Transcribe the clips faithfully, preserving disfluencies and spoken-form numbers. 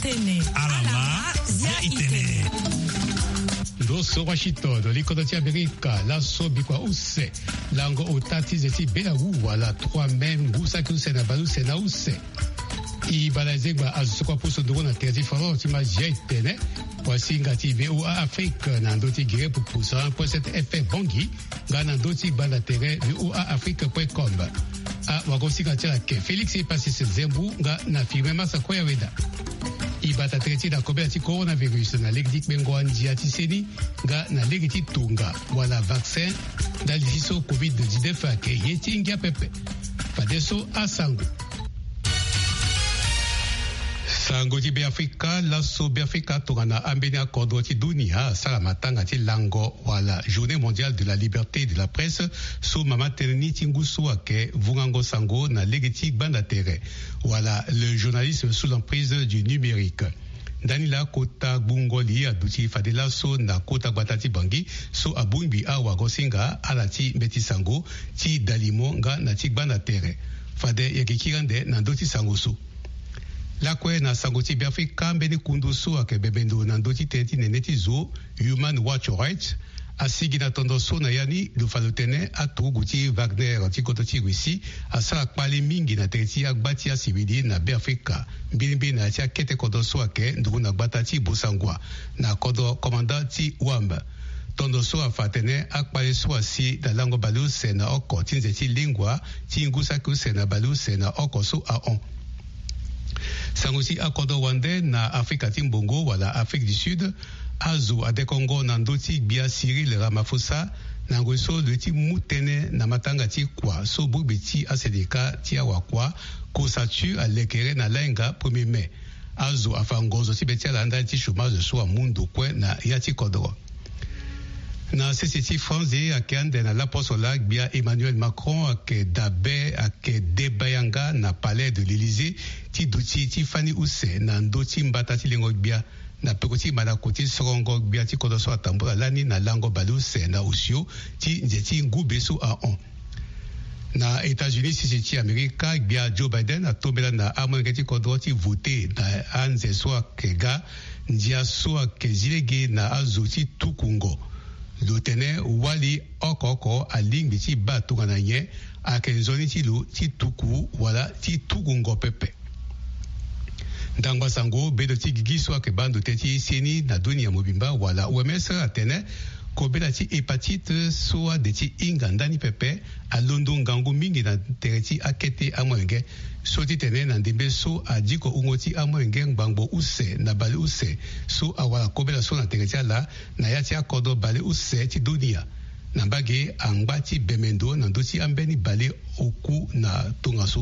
itene. Alama zia itene. Doso Washington, l'économie américaine, la sobikwa use, lango otati zeti bela uwa la trois même gusa kuse na baluse na use. I balazegba azukwa puso dugo na terzi faro tima jia itene. Voici ngati V O A Afrique na ndoti gire pour poussa un point sept F M Bongi, ga na ndoti banda tere V O A Afrique point com. A wagosi ngati ke Félix est passé ce zembu ga na firme masa koya weda. Ibata treti na koberti coronavirus na legdik bengo anjia tiseni ga na legiti tunga wala vaccin da liso covid dix-neuf ke yeti ngia pepe. Fadeso asango. Sango ti Afrika laso Afrika tongana ambeni akodo ti dunia sala matanga ti lango wala journée mondiale de la liberté de la presse so mama terni tingusu ake vungango sango na legeti banda tere wala le journalisme sous l'emprise du numérique. Danila kota bungoli aduti fadela so na kota batati bangi so abungbi awa gosinga alati mbeti sango ti dalimo nga na ti banda tere fade yakikirande na doti sango so. La kwe na sangoti Afrika mbeni kundusu ake bebendo na ndoti tenti neneti zo Human Watch Rights asigi na tondoso na yani lufalutene atu guti Wagner tikoto ti Russi asala kpali mingi na tenti agbati asibidi na Afrika mbili na tia kete kodoso ake ndugu na gbata ti busangwa na kodo komanda ti wamba tondoso afatene akpali swasi na lango baluse na oko tinze ti lingwa ti ngusa kuse na baluse na oko so a on. Sangosi akodo wande na Afrika timbongo wala Afrique du Sud azu ade Congo na ndoti bia Cyril Ramaphosa na ngoso le ti mutene na matanga ti kwa so bubiti asedeka ti awakwa ko satu alekere na lenga premier mai azu afangozo ti betia landa ti chômage so amundo kwe na yati kodro. Na C C T France akende na l'apostola bia Emmanuel Macron ake dabe ake debayanga na palais de l'Élysée ti duti ti fani use na ndoti mbata ti lengo bia na pekoti malakoti sorongo bia ti kodoso atambula lani na lango baluse na usio ti nzeti ngubeso a on. Na États-Unis C C T Amerika bia Joe Biden atombela na amwenga ti kodro ti vote na anze so akega ndia so ake zilege na azuti tukungo. Lutene wali okoko alingi ti batu na nye akenzoni ti lu ti tuku wala ti tukungo pepe. Ndangba sango bedo ti gigiso ake bando te ti seni na dunia mobimba wala O M S atene kobela ti hépatite soa de ti inga ndani pepe alondo ngangu mingi na tere ti akete amwenge so ti tene na ndembe so adiko ungo ti amwenge ngbangbo use na bale use so awala kobela so na tere ti ala na ya ti akodo bale use ti dunia na mbage angba ti bemendo na ndo ti ambeni bale oku na tonga so.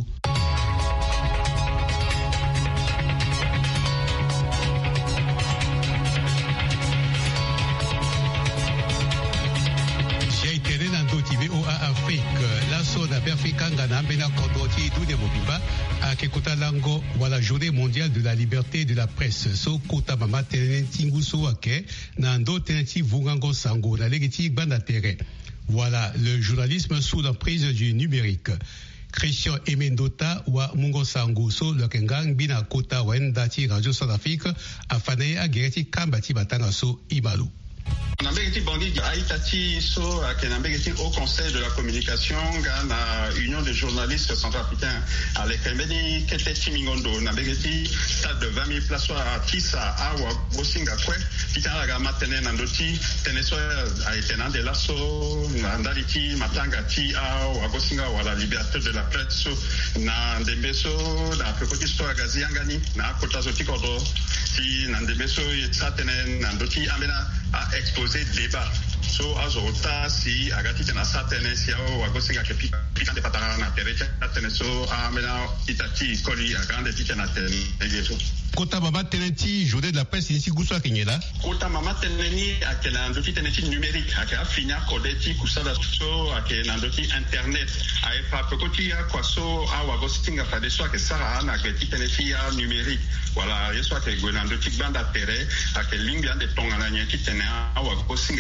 Afrika ngana mbena kodoti dunia mobimba akekota lango wala journée mondiale de la liberté de la presse so kota mama tenen tinguso ake na ndo teneti vungango sango na legiti banda tere. Voilà le journalisme sous l'emprise du numérique. Christian Emendota wa mungo sango so lokengang bina kota wenda ti radio South Afrique afanaye agereti kamba ti batanga so imalu. Nambegeti Bangui Aïtati so ke nambegeti au conseil de la communication na union des journalistes centrafricains avec mbeni kete timingondo nambegeti stade de vingt mille places à Tissa awa bosinga kwe pitana ga matene nandoti teneso aitena de lasso ndaliti matanga ti awa bosinga wala liberté de la presse na ndembeso na pekoti sto agazi yangani na kota zotikodo ti na ndembeso yetsatene nandoti amena a exposé débat so azota si agati tena satene si ao wagosinga ke pika de patara na terecha tene so amena itati koli agande tena tene egeso kota mama teneti journée de la presse ici guswa kenyela kota mama teneni akena ndoti teneti numérique aka finya kodeti kusala so akena ndoti internet ai pa pekoti ya kwaso awa gosinga fa de so ake sara na ke teneti ya numérique voilà yeso ake gona ndoti banda tere ake lingi ande tonga na nyeti tena awa gosinga so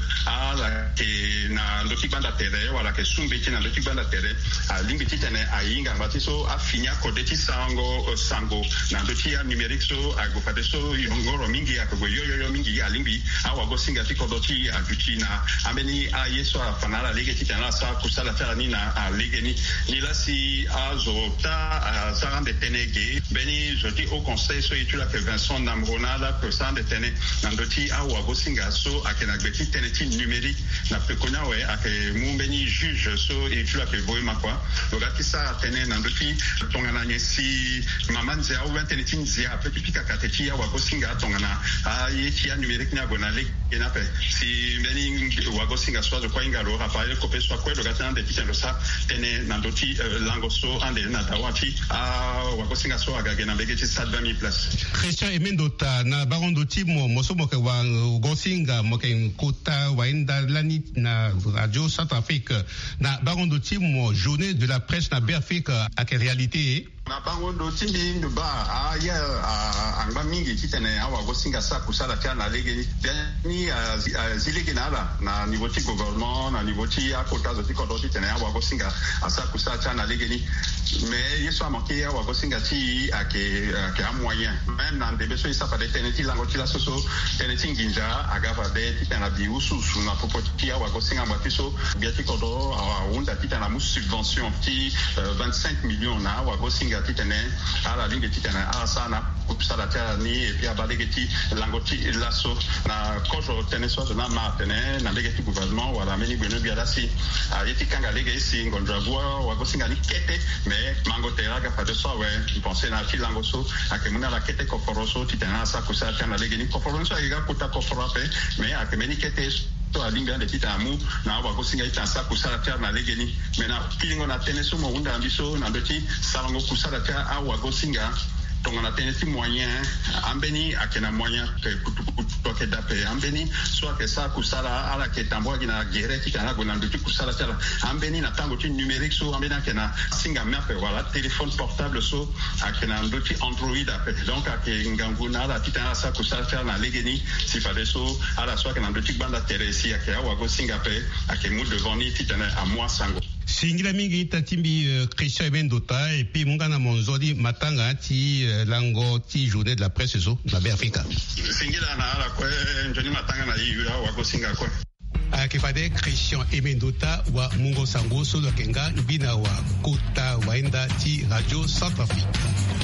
ala ke na ndoti banda tere wala ke sumbeti na ndoti banda tere a limbiti tene a inga ngati so a finya kodeti sango sango na ndoti ya numerique so a go fade so yongoro mingi ya go yo yo mingi ya limbi a wa go singa ti kodoti a dutina ameni a yeso a fanala lege ti tena sa kusala tala ni na a lege ni ni la si a zota a sarande tenege beni joti au conseil so itula ke Vincent Namronala que ça de tene na ndoti a wa go singa so a kena gbeti teneti numérique na pekonya we a ke mumbeni juge so itula ke boy makwa logati sa tene na ndoti tongana nyesi mamanze a ou teneti nzia petit pika kateti a wa go singa tongana a yeti a numérique nya bona le ena pe si beni wa go singa so de kwa ingalo rafael kopé so kwa logati na de titelo sa tene na ndoti lango so ande na tawati a wa go singa so aga gena begeti sa vingt mille places. Christian Emendota na baron doti mo moso mo ke wa gosinga mo ke kota wa inda lani na radio Centrafrique na baron doti mo journée de la presse na Afrique à quelle réalité na bango do timbi ndo ba aya anga mingi kitene awa go singa sa kusala kana lege ni zilege nala na niveau ti gouvernement na niveau ti akota zo ti kodo ti tene awa go singa asa kusala kana lege ni mais yeso amanke awa go singa ti ake ake a moyen même na ndebe so isa pa de tene ti lango ti la soso tene ti nginja agava de ti tena bi ususu na popo ti awa go singa mwa ti so bia ti kodo awa unda ti tena mu subvention ti vingt-cinq millions na awa go singa titene ala linge titene ala sana kupsala tera ni e pia balegeti langoti lasso na kojo teneso na martene na legeti gouvernement wala meni beno bia dasi a yeti kanga lege si ngondravua wa gosinga ni kete mais mango tera ga fa de so we penser na tilango so akemuna la kete koforoso titena sa kusala tena lege ni koforoso ga kuta koforope mais akemeni kete to alimbe ande titamu na wa gosinga itansa kusala tera na lege ni mena kilingo na teneso mo unda ambiso na ndoti salango kusala tera a wa gosinga tongana tenesi moyen ambeni akena moyen ke kutu ke dape ambeni soit que ça kusala ala ke tambo gina gereti kana gona nduti kusala tala ambeni na tango ti numérique so ambeni akena singa map wala téléphone portable so akena nduti android ape donc ake nganguna la titana sa kusala tala na legeni si fade so ala soit que na nduti banda teresi ake awa go singa pe ake mu devant ni titana a moi sango singila mingi tatimbi uh, Christian Emendota et puis mungana monzodi matanga ti uh, lango ti journée de la presse so na Afrika singila na ala ko njoni matanga na yiwa wa go singa ko akifade Christian Emendota wa mungo sango so lo kenga bina wa kota waenda ti radio Centrafrique.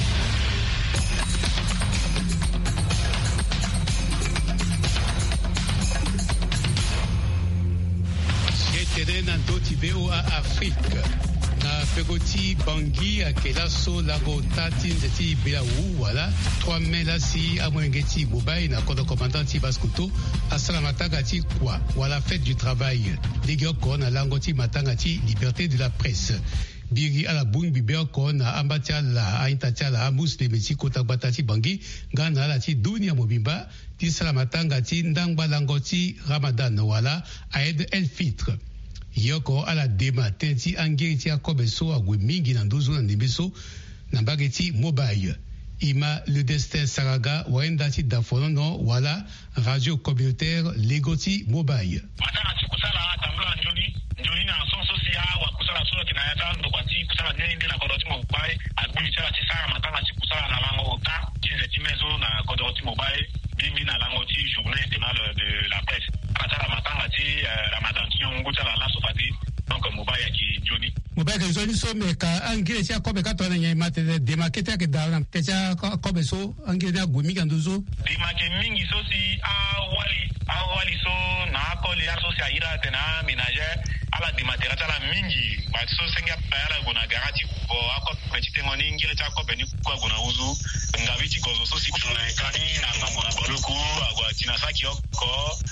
Na doti V O A Afrique na pegoti bangi akela so lago tati nzeti bila wu wala trois mai la si amwengeti bobai na kodo commandant ti baskuto asala matanga ti kwa wala fête du travail ligoko na langoti matanga ti liberté de la presse biri ala bung biber ko na ambatia la aintatia la amus de meti kota batati bangi ngana la ti dunia mobimba ti sala matanga ti ndangba langoti Ramadan wala aide el fitre yoko ala dema tenti angeti akobeso agwe mingi na ndozo na ndembeso na bageti mobile ima le destin saraga waenda ti dafono wala radio communautaire legoti mobile matana ti kusala tambula njoni njoni na son sosia wa kusala so kina yata ndo kwati kusala nene ndi na kodoti mobile agbi ti ti sara matana ti kusala na lango ta ti ti mezo na kodoti mobile bimbi na lango ti journée internationale de la presse matana matana ti Ramadan ti nguta la la sofati donc mobile ki joni mobile ke joni so me ka angire ti akobe ka to na nyama te de market ke da na te cha akobe so angire na gumi kan dozo de market mingi so si a wali a wali so na ko le so si aira te na ménager ala de matériel ala mingi ba so senga pa ala gona garati ko akop petite ngoni ngire ta akobe ni ko gona uzu ngavi ti ko so si kuna kani na ngona boloku agwa tinasaki ko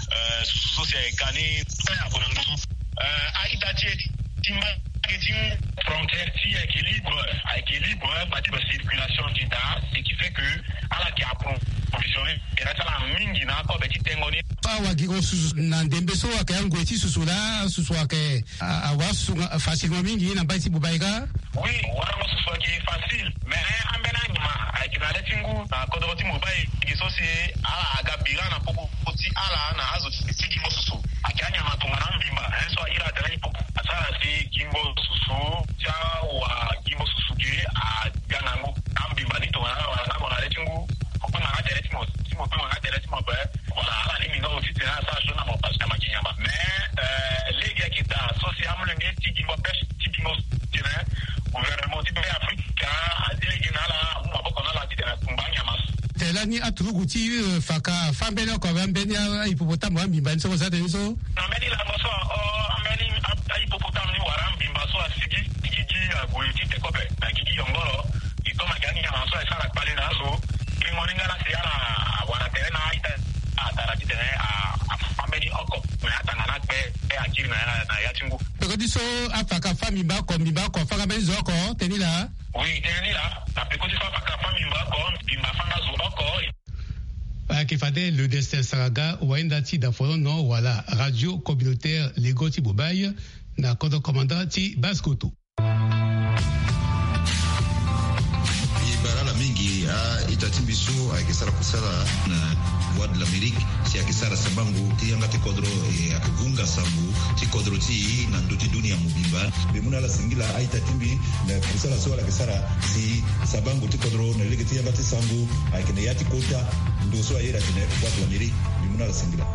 so si kani ta gona uzu a itati timba marketing frontière si équilibre équilibre bati ba circulation qui da ce qui fait que ala ki apron conditionné et là la mingi na ko be ti tengoni awa ki ko susu na ndembe so aka yango ti susu la susu aka awa susu facilement mingi na ba ti bubaika oui wala mo susu ki facile mais ambena ngima ai ki dale tingu na ko do ti mobile ki so se ala aga bira na popo ti ala na azo ti ki mo susu aka tere timo timo to nga tere timo ba voilà ala ni no aussi tena sa jona mo pas kama kinyama mais euh ligue qui ta social mo ngi ti dimbo pes ti dimbo tena gouvernement ti be afrika adile nala mo boko nala ti tena kumbanya mas tela ni aturuguti faka fambele ko bambeni ipopotamu ambimba nso za teniso no meni la moso o meni ipopotamu ni warambi mbaso asigi gigi agwiti te kope na gigi yongolo itoma gani ya maso esara pale na so moninga na siara wana tere na ita atara ti tere a family oko na tangana pe e akiri na na ya tingu ko diso afaka family ba ko mi ba ko faka be zo ko tenila oui tenila ta pe ko diso afaka family ba ko bimba fanga zo oko akifade le destin saraga waenda ti da folo no wala radio communautaire Legoti Bobaye na kodo commandant ti Baskoto mingi a itatimbiso akisara kusala na voix de l'Amérique si akisara sabangu ti yanga te kodro e akugunga sambu ti kodro ti na ndoti dunia mubimba bemuna la singila a itatimbi na kusala so la kisara si sabangu ti kodro na lege ti yanga te sambu akine yati kota ndoso ayera tene voix de l'Amérique bemuna la singila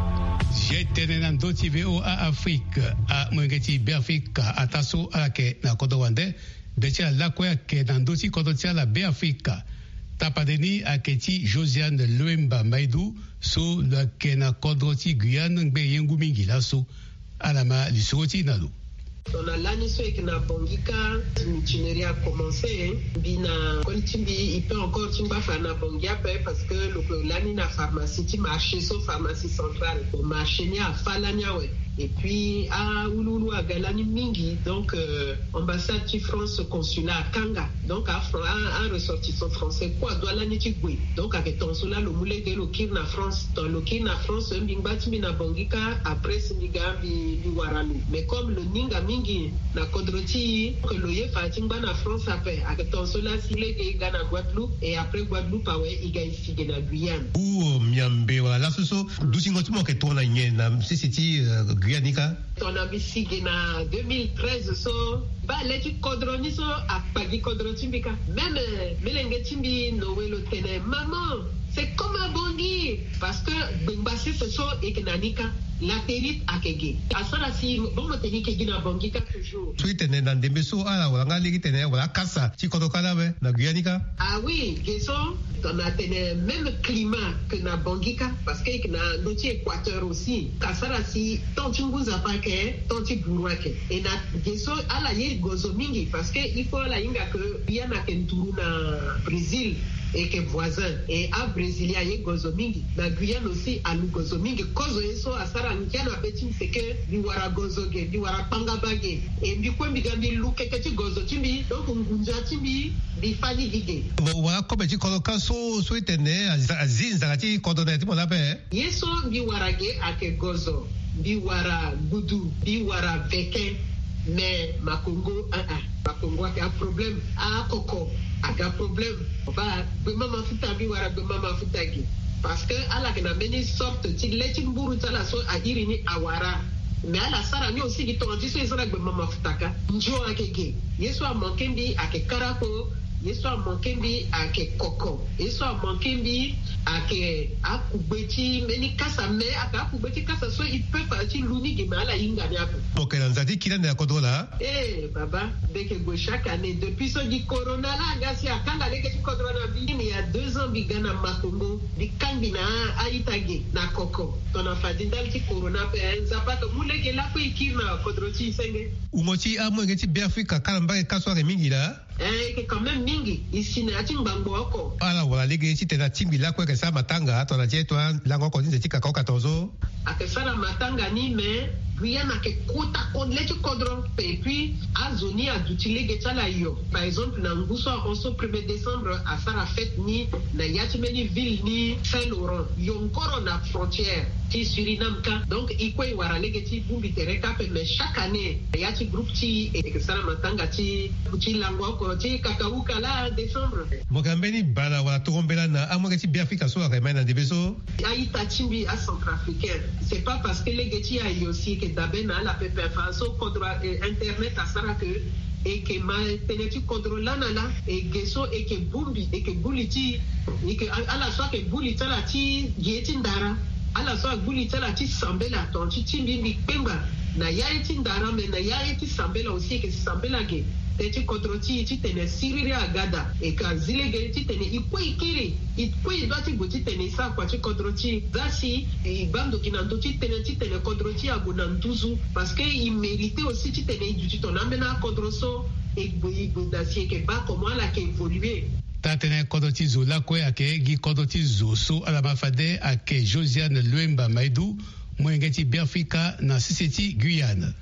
jetene na ndoti vo a Afrique a mwengeti Afrika ataso alake na kodo wande Detia la kwa ke nandosi kodotia la be Afrika tapadeni aketi Josiane Loemba Maidou so la ke na kodroti Guyane ngbe yengu mingi laso alama lisoti nalo On a l'année sur na bongika l'itinéraire a commencé bina koltimbi il peut encore timba fana bongia parce que le l'année na pharmacie ti marché so pharmacie centrale au marché ni a falania ouais et puis à Ouloulou à Galani Mingi donc euh, ambassade de France consulat à Kanga donc à un ressortissant français quoi doit l'année ti gwe donc avec ton cela le moulé de l'okir na France dans l'okir na France un bingbat bina bongika après siniga bi bi waralu mais comme le ninga mingi na kodroti que loye fatimba na France après avec ton cela silé ke gana Guadeloupe et après Guadeloupe awe iga ici na Guyane ou miambe wala soso dusingo timo ke tona nyena sisiti Guyanika ton abisi na deux mille treize so ba leti kodroni so akpagi kodroti bika même melenge timbi nowelo tene maman c'est comme un bongi parce que Bengbasi ce so eknanika la terite akege asara si bon mateni ke gina bongi ka toujours tweet ne ndembe so ala wala ngali tene wala kasa ti kodokala be na Guyanika ah oui geso on a tene même climat que na bongika parce que na noti équateur aussi kasara si tontunguza pake tonti buruake et na geso ala ye gozo mingi parce que il faut la inga que yana kenturu na Brésil et que voisin et à Brésilia ye gozo mingi na Guyane aussi à lu gozo mingi kozo eso asara nkiana beti c'est que di wara gozo ge di wara panga bage et bi ko mbigambi lu keketi gozo timbi donc ngunja timbi bi fani dige wala ko beti ko ka so so itene azinza kati ko do net mo la pe yeso bi wara ge ake gozo bi wara gudu bi wara veke mais makongo ah ah makongo a problème a koko aga problème ba be mama futa bi wara be mama futa gi parce que ala na many sorte ti leti mburu tala so a irini awara mais ala sara ni aussi ki tonti so isara be mama futaka njo akege yeso a mankembi ake karako yeso a mankembi ake koko yeso a mankembi ake akubeti meni kasa me aka akubeti kasa so il peut partir luni gi mala inga ni apo ok dans zati kila na kodola eh baba deke go chaque année depuis so di corona la gasi akanga leke ti corona bi il y a deux ans bi gana makongo di kambi na aitage na koko tona fadindal ti corona pe nzapa to muleke la ko ikina kodroti senge umoti amwe ti Afrika kalamba ke kaswa ke mingi la eh que quand même mingi ici na ti ngbango oko ala wala lege ti tena timbi la ko ke sa matanga tona je to lango ko ti ka ko katozo akesara matanga ni me Guyana ke kota kon leti kodron et puis a zoni a dutile getala yo par exemple na nguso onze premier décembre a sara fête ni na yatimeni ville ni Saint-Laurent yonkoro na frontière ti Suriname ka donc ikwe wara legeti bumbi tereka pe mais chaque année yati groupe ti e sara matanga ti ti lango ko ti kakauka la décembre mogambeni bala wala tokombela na amogeti bi Afrika so ka mena de beso aita timbi a centrafricain c'est pas parce que legeti a yo si que d'abord na la pepe faso kodra internet a sara que et que ma teneti contrôle là là et gesso et que bumbi et que buliti et que à la fois que bulita la ti yeti ndara à la fois bulita la ti sambela ton ti timbi pemba na yeti ndara mais na yeti sambela aussi que sambela ge teti contrôle ti ti tene siriri agada et ka zile ge ti tene iko ikiri iko idoti buti tene sa kwa ti contrôle ti zasi e bando kinanto ti tene ti tene contrôle ti agona ntuzu parce que il méritait aussi ti tene du ti ton amena contrôle so e gbo dasi ke ba comment la ke évoluer tatene kodoti zo lakwe ake gi kodoti zo so ala mafade ake Josiane Luemba Maidou mwengeti Biafrika na Siseti Guyane.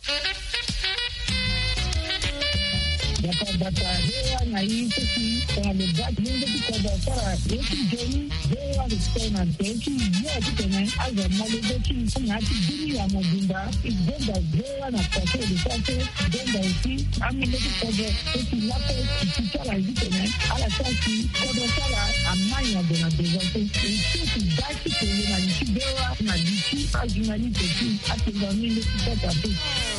Bata hewa na hii sisi kwa lebaki nyingi kwa bara yetu jeni hewa risema teki yote tena aza malezeki na kidini ya mjinda igenda hewa na pase de pase genda usi amileki kwa teki lapo kitala hivi tena ala sasi kwa sala amanya de na dezote sisi baki kwa na kidewa na diki ajinali teki atendamile kupata tu.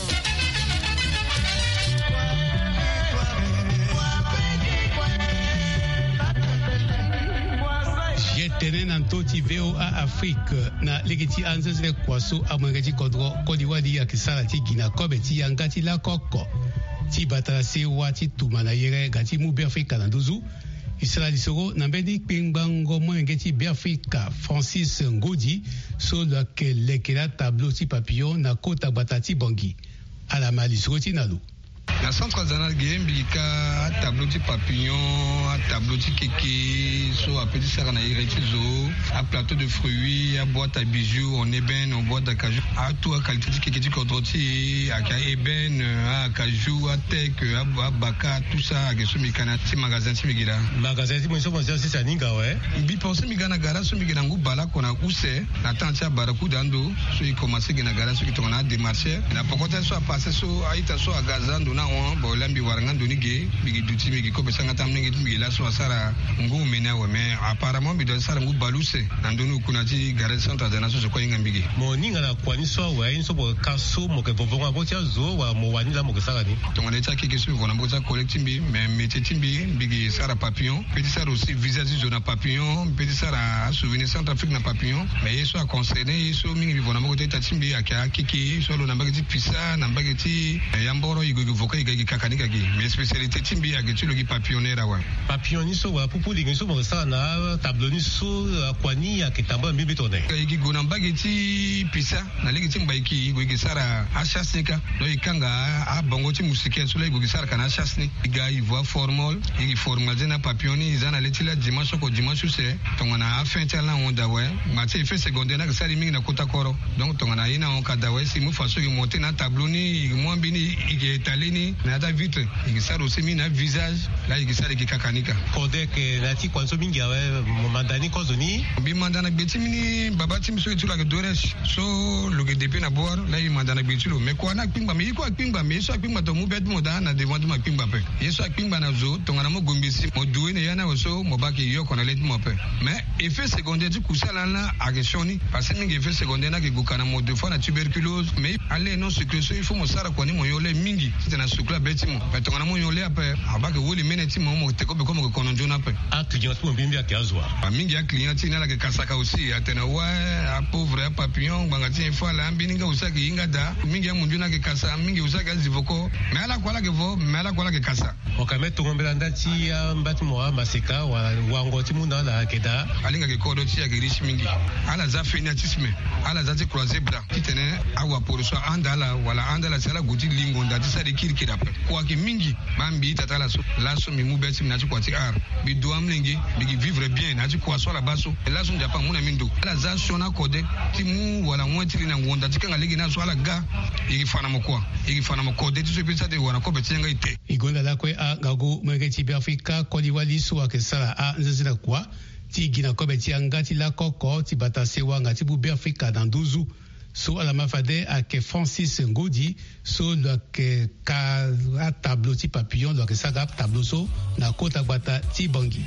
Tene na ntoti V O A Afrique na legeti anzesle kwaso amangati kodro kodiwadi ya kisala ti gina kobe ti yangati la koko ti batala se wati tumana yere gati mu Biafrika na duzu Israeli soro na mbedi pingbango mwengeti Biafrika Francis Ngodi so la ke lekela tableau ti papillon na kota batati bongi ala mali soro ti nalu na centre zanal gembi ka tableau ti papillon a tableau ti keke so a petit sara na ireti zo a plateau de fruits a boîte à bijoux en ébène en boîte d'acajou a tout a qualité ti keke ti kodroti a ka ébène a acajou a tek a baka tout ça a geso mikana ti magasin ti migila magasin ti mwenso mwenso si saninga ouais bi pense migana gara so migana ngu bala kona use na tanti a baraku dando so i commencer gina gara so ki tona démarcher na pokote so a passer so a ita so a gazando na on bo lambi waranga ndoni ge bigi duti bigi ko besanga tamne ngi bigi la so sara ngu mena we mais apparemment bi do sara ngu baluse ndoni kunati gare centre de nation so ko inga bigi mo ninga na kwani so we so bo kaso mo ke vovonga bo tia zo wa mo wani la mo ke sara ni to ngone ta kike so vona bo ta collecte mbi mais métier timbi bigi sara papillon petit sara aussi visage zone papillon petit sara souvenir centre Afrique na papillon mais yeso a concerné yeso mingi vona mo ta timbi aka kiki so lo na bagiti pisa na bagiti yamboro igo voka igo kakanika gi mais spécialité timbi ya gitu logi papillonera wa papillon so wa pupu lingi so mo sa na tableau ni so kwani ya kitamba mbibi tone igi gona bagiti pisa na ligi timba iki igo igi sara achasnika do ikanga a bongo ti musike so legi sara kana achasni iga ivoire formol igi formol na papillon ni zana letila dimanche ko dimanche se tongana afin tala onda wa mati effet secondaire na sari mingi na kota koro donc tongana ina on kada wa si mu faso ki monter na tableau ni mo mbini igi etalini na ta vitre ikisara aussi mina visage la ikisara ikikakanika kode ke lati kwanso mingi awe mandani kozoni bi mandana beti mini baba tim so itula ke dores so loge depe na bor la i mandana beti lo me ko na pingba me ko pingba me so pingba to mu bet mo da na devant ma pingba pe yeso pingba na zo to ngana mo gombisi mo duwe ne yana so mo ba ke yo ko na let mo pe mais effet secondaire du kusala na agessioni parce que mingi effet secondaire na ke gukana mo deux fois na tuberculose mais allez non sécrétion il faut mo sara ko ni mo yole mingi c'est na sukla beti mo pe to ngana mo yole ape abake woli meneti mo mo te ko be ko mo ko nonjo na pe a client mo bimbi akazwa a mingi a client na la ke kasaka aussi atena wa a pauvre a papillon bangati fa la mbini nga usaki inga da mingi ya munju na ke kasa mingi usaki azivoko mais ala kwa la ke vo mais ala kwa la ke kasa o kame to ngombela ndati ya mbati mo maseka wa wango ti munda la keda alinga ke kodo ti ya ke riche mingi ala za fanatisme ala za ti croiser bras kitene awa pour so andala wala andala sala guti lingo ndati sa de kirkira pe kwa ke mingi bambi tatala so la so mi mu beti na ti kwati ar bi do amlengi bi vivre bien na ti kwa so la baso la so njapa muna mindo ala za so na kode ti mu wala mwenti na ngonda ti kanga legi na so ala ga igi fana mo kwa igi fana mo kode ti so bi sa de wana ko beti nga ite igonda la kwe a gago mwengeti Biafrika kodiwali so akesala a nzezela kwa ti gina ko beti anga ti la koko ti batase wanga ti bu Biafrika na nduzu so ala mafade ake Francis Ngodi so lo ke ka a tableau ti papillon lo ke saga tableau so na kota gbata ti bongi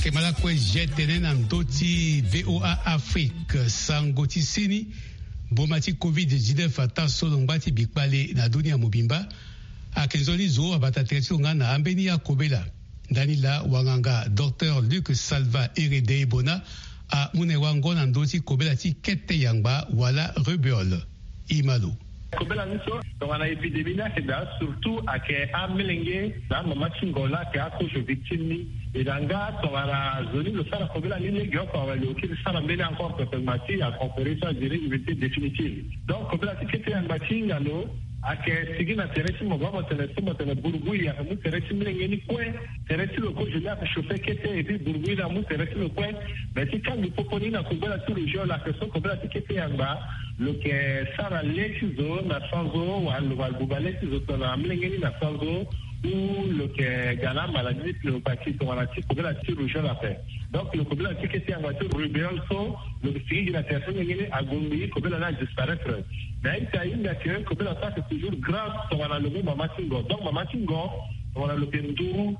akemala kwe jetene na ndoti V O A Afrique sangoti sini bomati covid dix-neuf ata solo ngbati bikpale na dunia mobimba akenzoli zo abata tretonga na ambeni ya kobela danila wanganga Docteur Luc Salva Erede Bona a munewango na ndoti kobela ti kete yangba wala rubeole imalo kobela niso tongana epidemie na keda surtout ake amelenge na mama chingola ke akojo victime edanga tongana zoni lo sala kobela ni lege ko wale okiri sala mbele encore performati a conférence à gérer unité définitive donc kobela tikete ya mbachinga lo ake sigina teresi mogamo teresi mo tele burugui ya mu teresi mlenge ni kwe teresi lo ko je la chauffer kete et puis burugui na mu teresi lo kwe mais si quand il proponi na kobela tout le jour la question kobela tikete ya mba lo ke sara lexizo na sanzo wa lo wa bubale zo na mlenge ni na sanzo ou le que gana maladie le parti to wana ti kobela ti rouge la paix donc le kobela ti kete ya ngatu rubeol so le figi na personne ngene agombi kobela na disparaître mais il y a une que kobela ça c'est toujours grave to wana le mama tingo donc mama tingo wana le penduru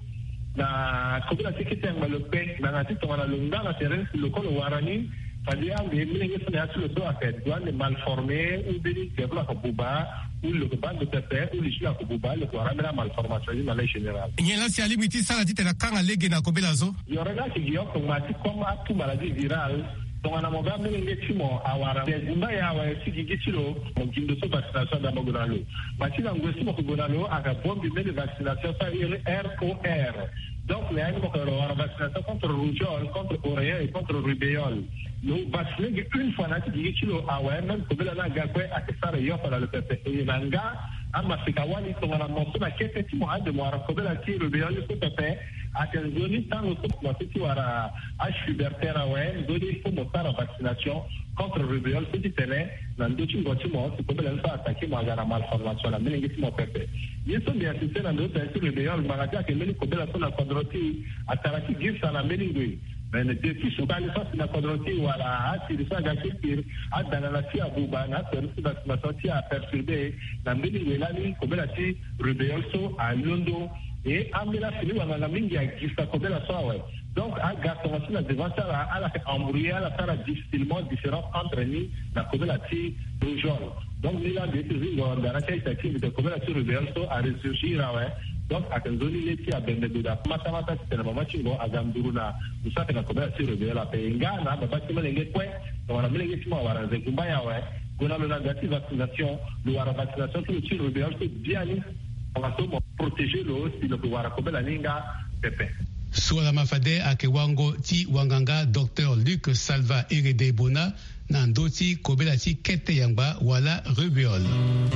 na kobela ti kete ya le paix na ngati to wana le ngana terrain le ko le warani fadi am de mlenge so na le so a fait doit le mal formé ou béni développe buba ou le bande de pépé ou le chila kububa le ko ramela malformation dans les général nyela si alimiti sala tite la kanga lege na kobela zo yorega ki yo ko mati comme atu maladie virale donc on a mon gars mele timo awara de gumba ya wa sigi gitiro mon kindo so vaccination da mogonalo mati na ngosi mo mogonalo aka bombi mele vaccination ça R O R donc les animaux qui ont vaccination contre rougeole, contre oreille et contre rubéole. Nous vaccinons une fois na tigi kilo awa même kobela na gakwe akesara yo para le pepe et nanga ama fikawani tongana monso na kete timo ade mo ara kobela ti rubéole ko pepe akenzoni tango to mo ti wara H pubertaire awa ndoni ko mo para vaccination contre rubéole petit tene na ndochi ngoti mo ti kobela nfa attaquer mo agara malformation la melengi ti mo pepe yeso bien c'est na ndo ti rubéole magaja ke meli kobela so na quadroti ataraki gifsa na melingui mais depuis ce cas là c'est la quadroti wala ati ça gakir adana na ti abuba na service vaccination ti a perturbé na melingui la ni kobela ti rubéole so a londo et amela fini wana na mingi ya gifsa kobela so awe donc à garçon la devant ça à la embrouiller à la faire difficilement différent entre ni la kobela ti rougeole donc il a des choses dans la tête de kobela ti rubéole so a ressurgir awe donc akanzoni leti abende da mata mata tena mama chingo aganduru na usate na kobela ti rubéole pe ngana baba ti melenge kwe wana melenge ti mawara ze kumbaya we kuna na gati vaccination le wara vaccination ti rubéole so bien ni on va protéger le si le wara kobela ninga pepe Suala mafade ake wango ti wanganga Docteur Luc Salva Erede Bona na ndoti kobela ti kete yangba wala rubeole.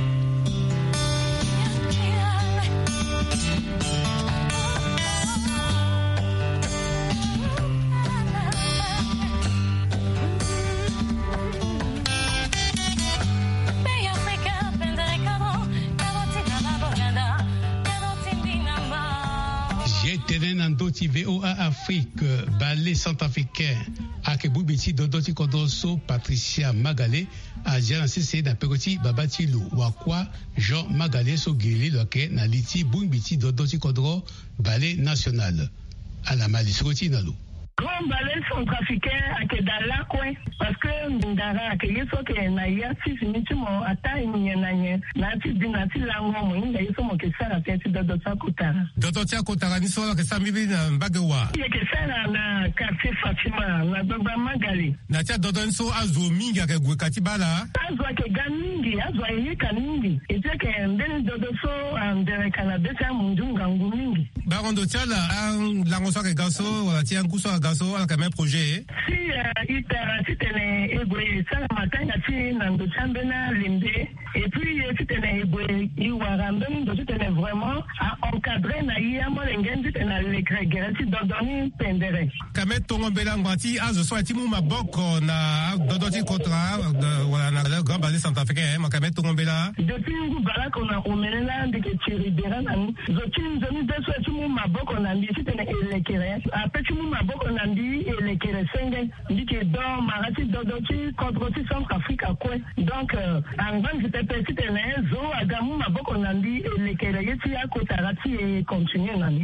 Ndoti V O A Afrique ballet centrafricain ake bubiti dodoti kodoso Patricia Magale a jansese na pekoti babati lu wakwa Jean Magale so gili loke na liti bumbiti dodoti kodro ballet national ala mali soti nalu Grand ballet centrafricain ake dala kwe parce que ndara ake yeso ke na ya six minutes mo ata inye na nye na ti dina ti lango mo inda yeso mo ke sara te ti dodo ta kotara dodo ta kotara ni so ke sambibi na mbagewa ye ke sara na quartier Fatima na baba Magali na ti dodo so azo mingi ake gwe katibala azo ke gamingi azo ye kaningi ete ke ndeni dodo so andere kana beta mundunga ngumingi ba rondo tiala an lango so ke gaso wala ti an kuso gaso ala kama projet si ita titene egwe sala matanga ti na ndo chambena limbe et puis titene egwe iwara ndo titene vraiment a encadrer na ya mo lengendi tena lekre gerati dodoni pendere kama tongo bela ngwati azo so ati mu maboko na dodoti kontra wala na le grand ballet centrafricain ma kama tongo bela depuis ngu bala kona omelela ndike chiribera na zotin zoni deso ati mu maboko na ndi titene elekere a petit mu maboko na ndi elekere senge ndike do marati dodoti kodroti Centrafrique kwe donc angban tete titene zo agamu maboko na ndi elekere yeti ya kotarati e continue na ni ake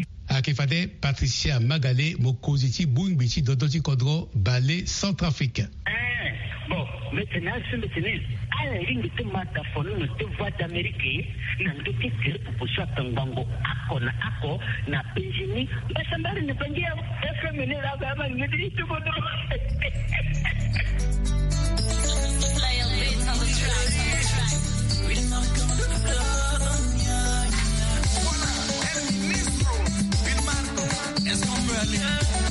akefade Patricia Magale mokozi ti bungbi ti dodo ti kodro ballet centrafricain. Bon, maintenant, ce maintenant, à la ligne de mataphone, nous te voix d'Amérique, nous te tirons pour ça, Tangango, Ako, na Ako, na Benjini, mais ça m'a ne pas dire, F M N là, bah, man, me dit tout bon. Est-ce qu'on peut aller?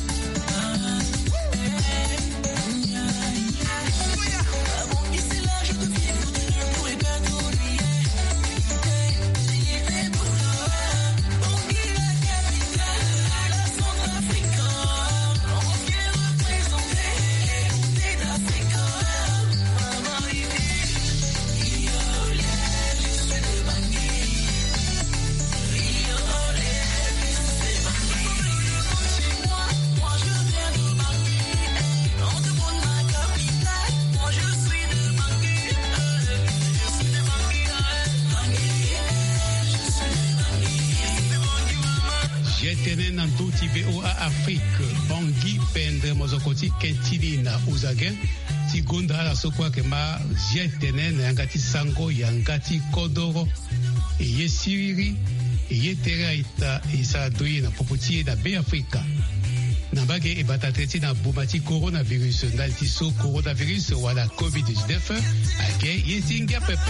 Afrique, Bangui pendre mozokoti kentini na uzagen tigonda la sokwa kema jetene na yangati sango yangati kodoro eye siriri eye tera ita isa doye na popoti na be Afrika na bage e batatreti na bumati coronavirus ndalti so coronavirus wala covid dix-neuf ake yetinga pepe.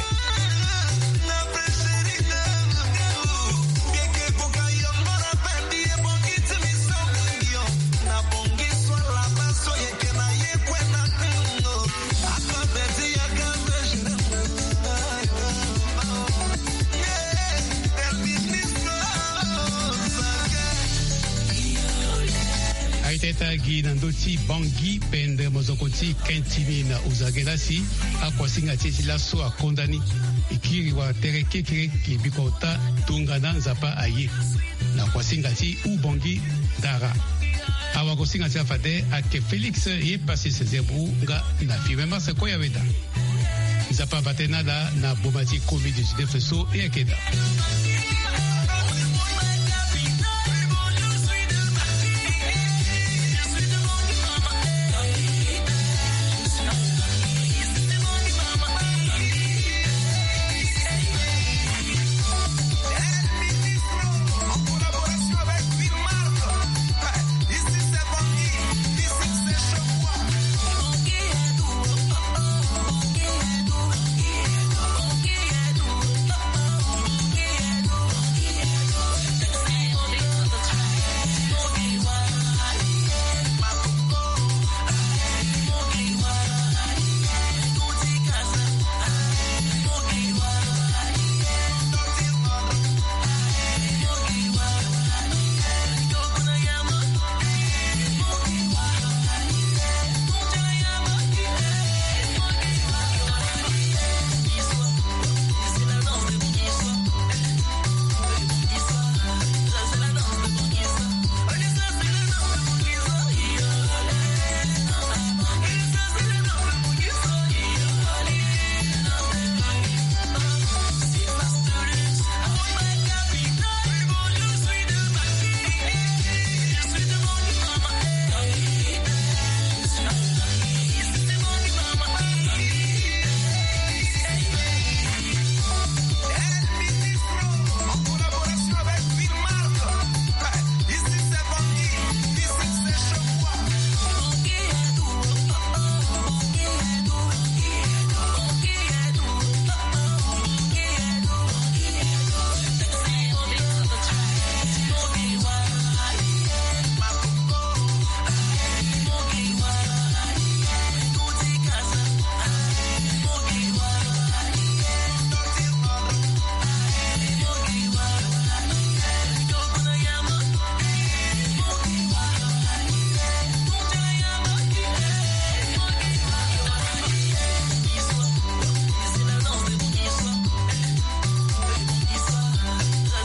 Tagi nandoti Bangui pendre mozokoti kentini na uzagelasi akwasinga teti laso akondani ikiri wa tereke kire kibikota tungana nzapa aye na kwasinga ti u Bangui dara awa kwasinga ti afade ake Felix ye pasi sezebu nga na firme se koya weda nzapa batena da na bomati covid dix-neuf so e akeda.